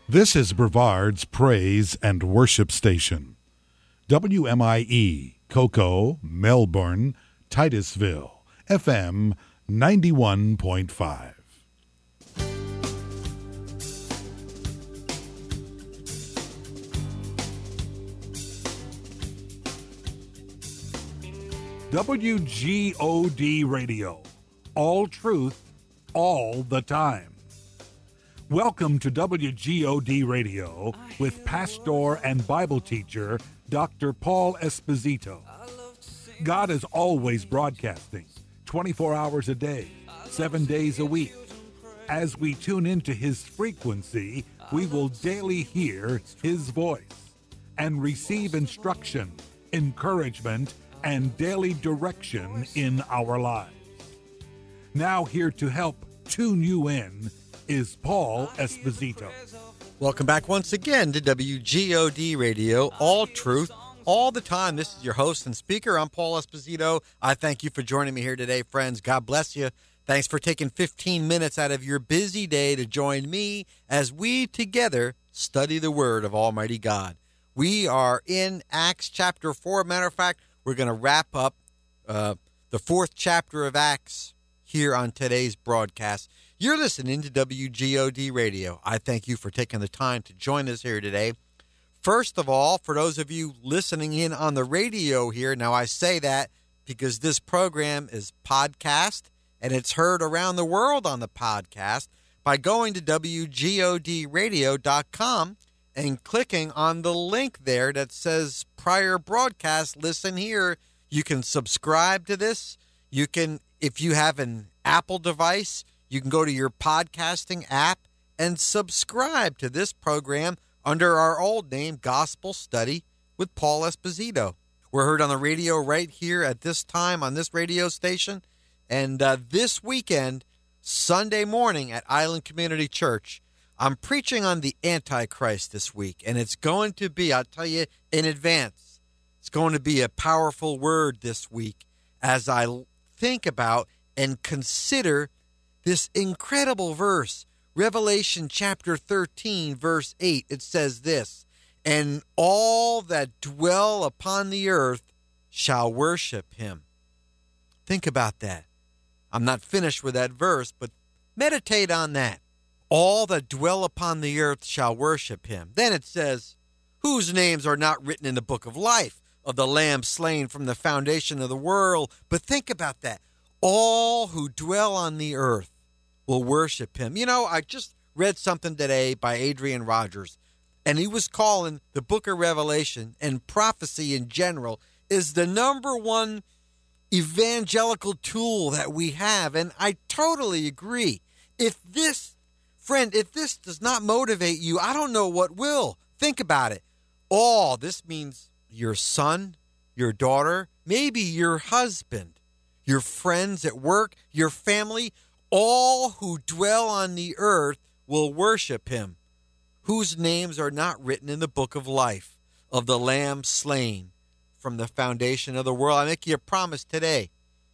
This is Brevard's Praise and Worship Station. WMIE, Cocoa, Melbourne, Titusville, FM 91.5. WGOD Radio. All truth, all the time. Welcome to WGOD Radio with pastor and Bible teacher Dr. Paul Esposito. God is always broadcasting 24 hours a day, 7 days a week. As we tune into his frequency, we will daily hear his voice and receive instruction, encouragement, and daily direction in our lives. Now here to help tune you in is Paul Esposito. Welcome back once again to WGOD Radio, all truth, all the time. This is your host and speaker. I'm Paul Esposito. I thank you for joining me here today, friends. God bless you. Thanks for taking 15 minutes out of your busy day to join me as we together study the Word of Almighty God. We are in Acts chapter 4. Matter of fact, we're going to wrap up the fourth chapter of Acts here on today's broadcast. You're listening to WGOD Radio. I thank you for taking the time to join us here today. First of all, for those of you listening in on the radio here, now I say that because this program is podcast and it's heard around the world on the podcast by going to WGODradio.com and clicking on the link there that says prior broadcast, listen here. You can subscribe to this. You can, if you have an Apple device, you can go to your podcasting app and subscribe to this program under our old name, Gospel Study with Paul Esposito. We're heard on the radio right here at this time on this radio station. And this weekend, Sunday morning at Island Community Church, I'm preaching on the Antichrist this week. And it's going to be, I'll tell you in advance, it's going to be a powerful word this week as I think about and consider this incredible verse, Revelation chapter 13, verse 8. It says this, "And all that dwell upon the earth shall worship him." Think about that. I'm not finished with that verse, but meditate on that. All that dwell upon the earth shall worship him. Then it says, whose names are not written in the book of life of the Lamb slain from the foundation of the world. But think about that. All who dwell on the earth will worship him. You know, I just read something today by Adrian Rogers, and he was calling the book of Revelation and prophecy in general is the number one evangelical tool that we have. And I totally agree. If this does not motivate you, I don't know what will. Think about it. All, this means your son, your daughter, maybe your husband, your friends at work, your family, all who dwell on the earth will worship him, whose names are not written in the book of life of the Lamb slain from the foundation of the world. I make you a promise today.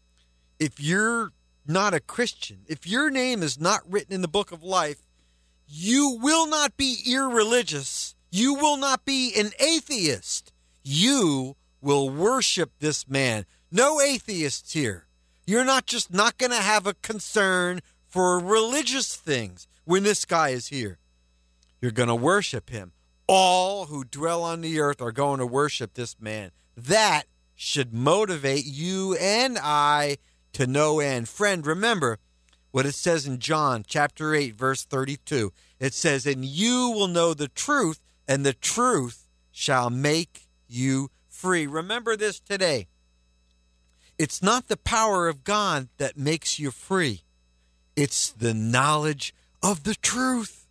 If you're not a Christian, if your name is not written in the book of life, you will not be irreligious. You will not be an atheist. You will worship this man. No atheists here. You're not going to have a concern for religious things when this guy is here. You're going to worship him. All who dwell on the earth are going to worship this man. That should motivate you and I to no end. Friend, remember what it says in John chapter 8, verse 32. It says, "And you will know the truth, and the truth shall make you free." Remember this today. It's not the power of God that makes you free. It's the knowledge of the truth.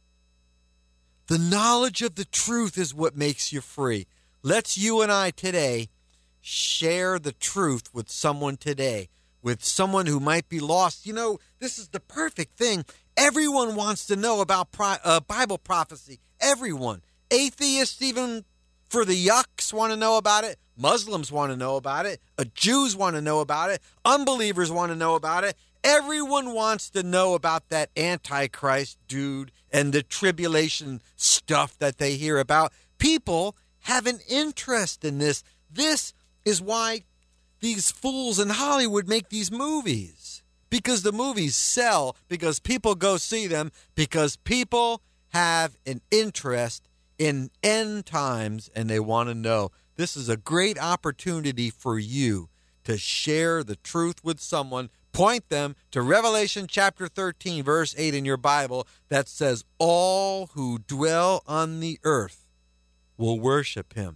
The knowledge of the truth is what makes you free. Let's you and I today share the truth with someone today, with someone who might be lost. You know, this is the perfect thing. Everyone wants to know about Bible prophecy. Everyone. Atheists, even for the yucks, want to know about it. Muslims want to know about it. Jews want to know about it. Unbelievers want to know about it. Everyone wants to know about that Antichrist dude and the tribulation stuff that they hear about. People have an interest in this. This is why these fools in Hollywood make these movies. Because the movies sell, because people go see them, because people have an interest in end times and they want to know. This is a great opportunity for you to share the truth with someone. Point them to Revelation chapter 13, verse 8 in your Bible that says, all who dwell on the earth will worship him,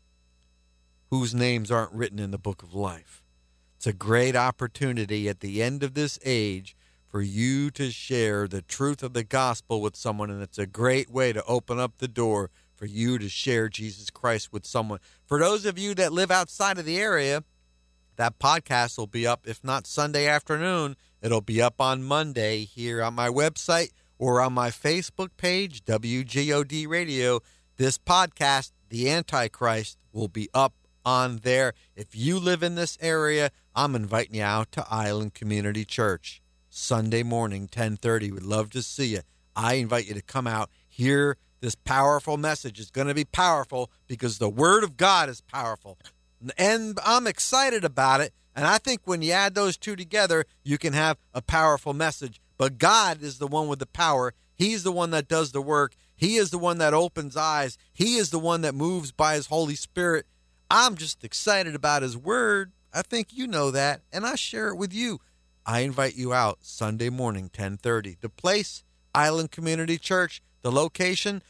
whose names aren't written in the book of life. It's a great opportunity at the end of this age for you to share the truth of the gospel with someone, and it's a great way to open up the door for you to share Jesus Christ with someone. For those of you that live outside of the area, that podcast will be up, if not Sunday afternoon, it'll be up on Monday here on my website or on my Facebook page, WGOD Radio. This podcast, The Antichrist, will be up on there. If you live in this area, I'm inviting you out to Island Community Church, Sunday morning, 10:30. We'd love to see you. I invite you to come out, hear this powerful message. It's going to be powerful because the Word of God is powerful. And I'm excited about it. And I think when you add those two together, you can have a powerful message. But God is the one with the power. He's the one that does the work. He is the one that opens eyes. He is the one that moves by his Holy Spirit. I'm just excited about his word. I think you know that, and I share it with you. I invite you out Sunday morning, 10:30. The place, Island Community Church. The location,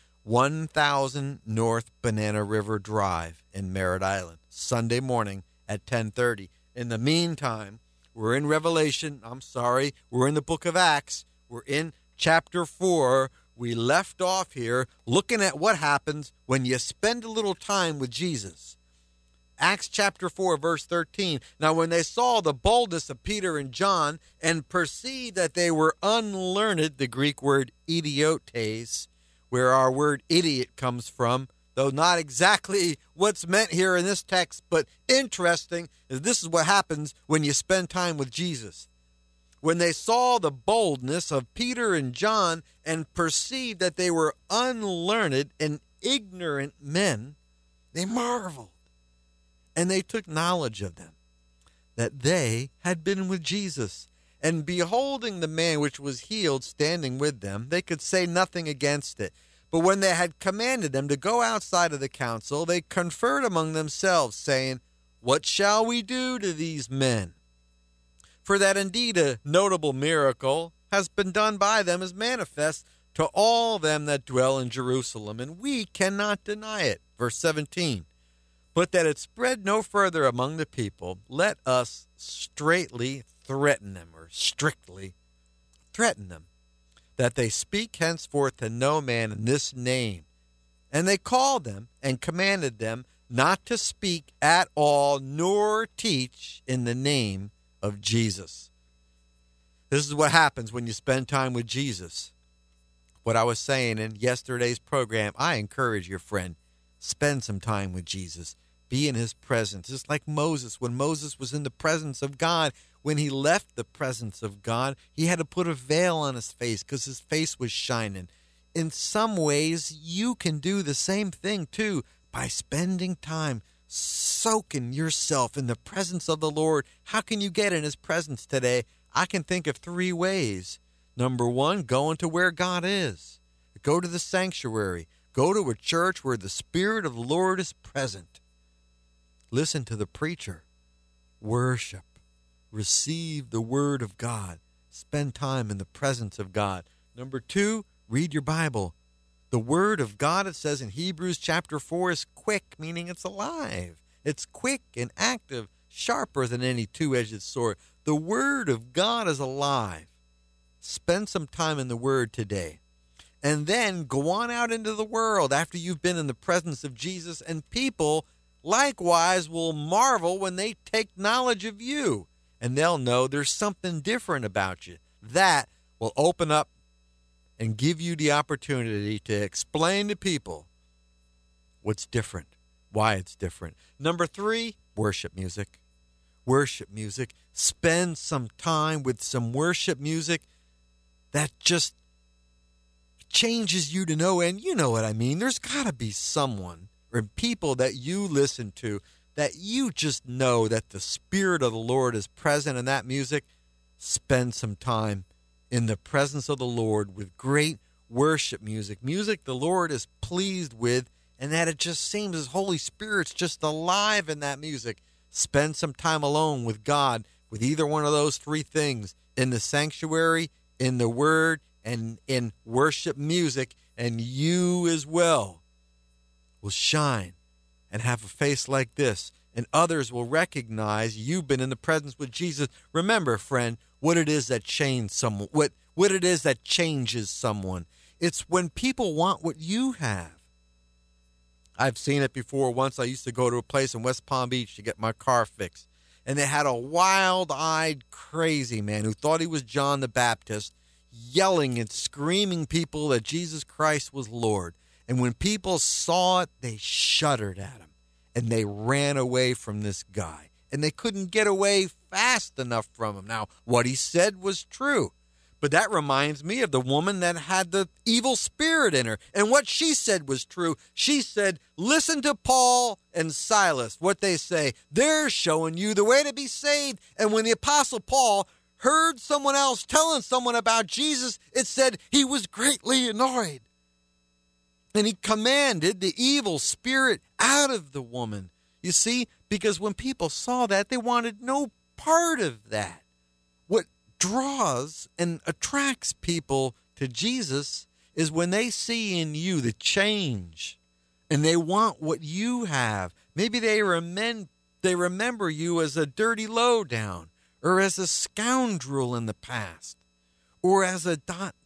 1000 North Banana River Drive in Merritt Island. Sunday morning at 10:30. In the meantime, we're in Revelation. We're in the book of Acts. We're in chapter 4. We left off here looking at what happens when you spend a little time with Jesus. Acts chapter 4, verse 13. Now, when they saw the boldness of Peter and John and perceived that they were unlearned, the Greek word idiotes, where our word idiot comes from, though not exactly what's meant here in this text, but interesting, is this is what happens when you spend time with Jesus. When they saw the boldness of Peter and John and perceived that they were unlearned and ignorant men, they marveled. And they took knowledge of them, that they had been with Jesus. And beholding the man which was healed standing with them, they could say nothing against it. But when they had commanded them to go outside of the council, they conferred among themselves, saying, what shall we do to these men? For that indeed a notable miracle has been done by them is manifest to all them that dwell in Jerusalem, and we cannot deny it. Verse 17. But that it spread no further among the people, let us strictly threaten them, that they speak henceforth to no man in this name. And they called them and commanded them not to speak at all, nor teach in the name of Jesus. This is what happens when you spend time with Jesus. What I was saying in yesterday's program, I encourage your friend, spend some time with Jesus. Be in his presence. It's like Moses. When Moses was in the presence of God, when he left the presence of God, he had to put a veil on his face because his face was shining. In some ways, you can do the same thing too by spending time soaking yourself in the presence of the Lord. How can you get in his presence today? I can think of 3 ways. Number 1, going to where God is. Go to the sanctuary. Go to a church where the Spirit of the Lord is present. Listen to the preacher. Worship. Receive the word of God. Spend time in the presence of God. Number 2, read your Bible. The word of God, it says in Hebrews chapter 4, is quick, meaning it's alive. It's quick and active, sharper than any two-edged sword. The word of God is alive. Spend some time in the word today. And then go on out into the world after you've been in the presence of Jesus, and people likewise will marvel when they take knowledge of you, and they'll know there's something different about you. That will open up and give you the opportunity to explain to people what's different, why it's different. Number 3, worship music. Worship music. spend some time with some worship music that just changes you to know, and you know what I mean. There's got to be someone or people that you listen to that you just know that the Spirit of the Lord is present in that music. Spend some time in the presence of the Lord with great worship music, music the Lord is pleased with, and that it just seems His Holy Spirit's just alive in that music. Spend some time alone with God, with either one of those three things, in the sanctuary, in the Word, and in worship music, and you as well will shine and have a face like this, and others will recognize you've been in the presence with Jesus. Remember, friend, what it is that changes someone. What it is that changes someone. It's when people want what you have. I've seen it before. Once I used to go to a place in West Palm Beach to get my car fixed, and they had a wild-eyed, crazy man who thought he was John the Baptist, yelling and screaming people that Jesus Christ was Lord. And when people saw it, they shuddered at him, and they ran away from this guy. And they couldn't get away fast enough from him. Now, what he said was true, but that reminds me of the woman that had the evil spirit in her. And what she said was true. She said, listen to Paul and Silas, what they say. They're showing you the way to be saved. And when the Apostle Paul heard someone else telling someone about Jesus, it said he was greatly annoyed. And he commanded the evil spirit out of the woman. You see, because when people saw that, they wanted no part of that. What draws and attracts people to Jesus is when they see in you the change, and they want what you have. Maybe they remember you as a dirty lowdown, or as a scoundrel in the past, or as a ...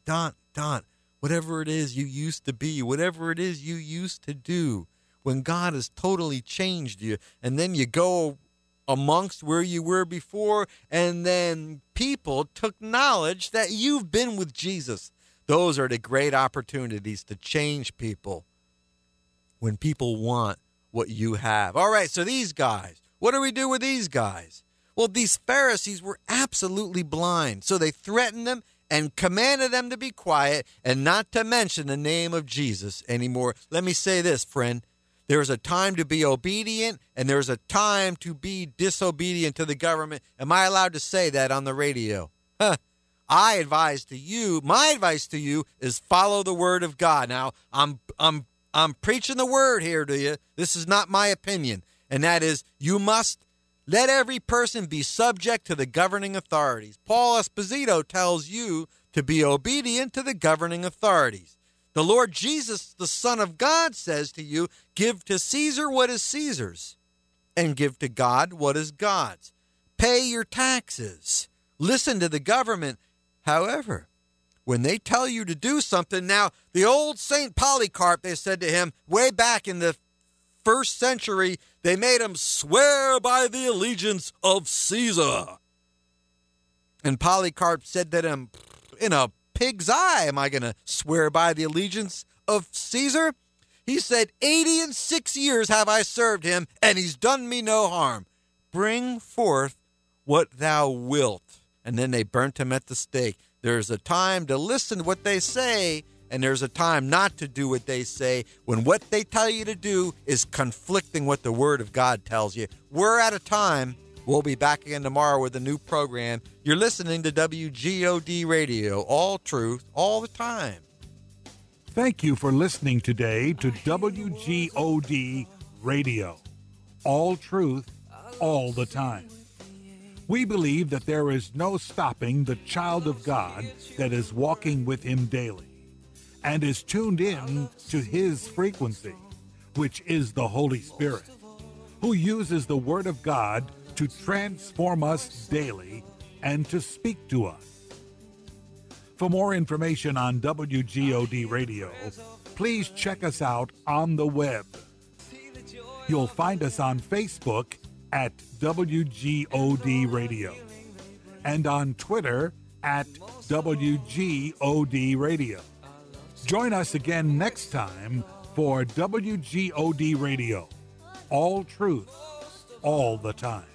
whatever it is you used to be, whatever it is you used to do, when God has totally changed you. And then you go amongst where you were before, and then people took knowledge that you've been with Jesus. Those are the great opportunities to change people, when people want what you have. All right, so these guys, what do we do with these guys? Well, these Pharisees were absolutely blind, so they threatened them and commanded them to be quiet and not to mention the name of Jesus anymore. Let me say this, friend. There's a time to be obedient, and there's a time to be disobedient to the government. Am I allowed to say that on the radio? My advice to you is follow the word of God. Now, I'm preaching the word here to you. This is not my opinion, and that is, you must let every person be subject to the governing authorities. Paul Esposito tells you to be obedient to the governing authorities. The Lord Jesus, the Son of God, says to you, give to Caesar what is Caesar's, and give to God what is God's. Pay your taxes. Listen to the government. However, when they tell you to do something, now, the old St. Polycarp, they said to him, way back in the 1st century, they made him swear by the allegiance of Caesar. And Polycarp said to him, in a pig's eye am I going to swear by the allegiance of Caesar? He said, 86 years have I served him, and he's done me no harm. Bring forth what thou wilt. And then they burnt him at the stake. There's a time to listen to what they say, and there's a time not to do what they say, when what they tell you to do is conflicting what the Word of God tells you. We're out of time. We'll be back again tomorrow with a new program. You're listening to WGOD Radio, all truth, all the time. Thank you for listening today to WGOD Radio, all truth, all the time. We believe that there is no stopping the child of God that is walking with Him daily and is tuned in to His frequency, which is the Holy Spirit, who uses the Word of God to transform us daily and to speak to us. For more information on WGOD Radio, please check us out on the web. You'll find us on Facebook at WGOD Radio and on Twitter at WGOD Radio. Join us again next time for WGOD Radio, all truth, all the time.